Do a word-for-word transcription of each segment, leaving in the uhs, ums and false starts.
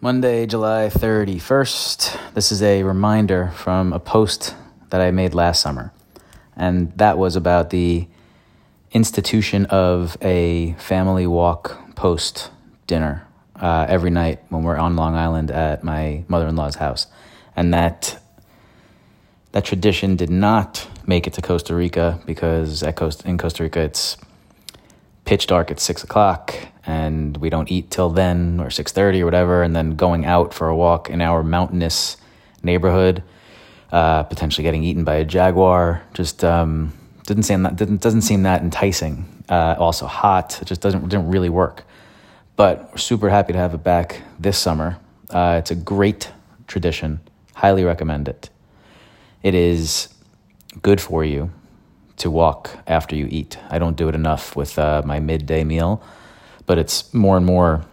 Monday, July thirty-first. This is a reminder from a post that I made last summer. And that was about the institution of a family walk post dinner uh, every night when we're on Long Island at my mother-in-law's house. And that that tradition did not make it to Costa Rica because at Costa, in Costa Rica it's pitch dark at six o'clock and we don't eat till then, or six thirty or whatever, and then going out for a walk in our mountainous neighborhood, uh, potentially getting eaten by a jaguar, just um, didn't seem that didn't doesn't seem that enticing. Uh, also hot, it just doesn't didn't really work. But we're super happy to have it back this summer. Uh, it's a great tradition. Highly recommend it. It is good for you to walk after you eat. I don't do it enough with uh, my midday meal, but it's more and more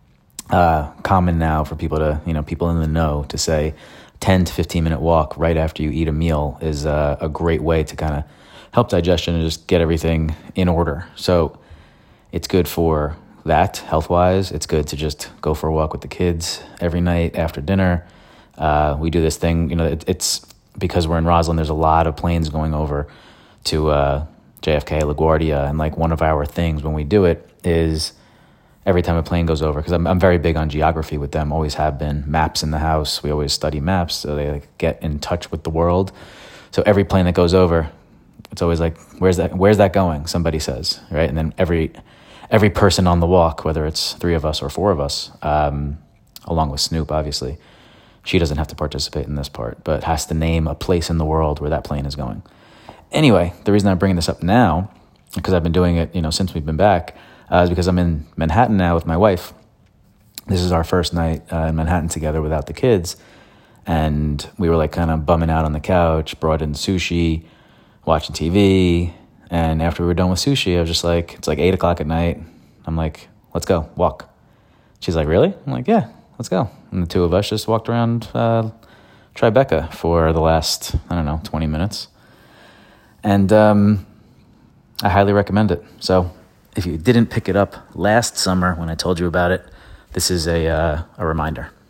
uh, common now for people to, you know, people in the know to say ten to fifteen minute walk right after you eat a meal is uh, a great way to kind of help digestion and just get everything in order. So it's good for that health-wise. It's good to just go for a walk with the kids every night after dinner. Uh, we do this thing, you know, it, it's because we're in Roslyn, there's a lot of planes going over to uh, J F K, LaGuardia, and like one of our things when we do it is every time a plane goes over, because I'm, I'm very big on geography with them, always have been, maps in the house, we always study maps, so they like, get in touch with the world. So every plane that goes over, it's always like, where's that where's that going? Somebody says, right? And then every every person on the walk, whether it's three of us or four of us, um, along with Snoop, obviously, she doesn't have to participate in this part, but has to name a place in the world where that plane is going. Anyway, the reason I'm bringing this up now, because I've been doing it, you know, since we've been back, uh, is because I'm in Manhattan now with my wife. This is our first night uh, in Manhattan together without the kids, and we were like kind of bumming out on the couch, brought in sushi, watching T V, and after we were done with sushi, I was just like, it's like eight o'clock at night. I'm like, let's go, walk. She's like, really? I'm like, yeah, let's go. And the two of us just walked around uh, Tribeca for the last, I don't know, twenty minutes. And um, I highly recommend it. So if you didn't pick it up last summer when I told you about it, this is a uh, a reminder.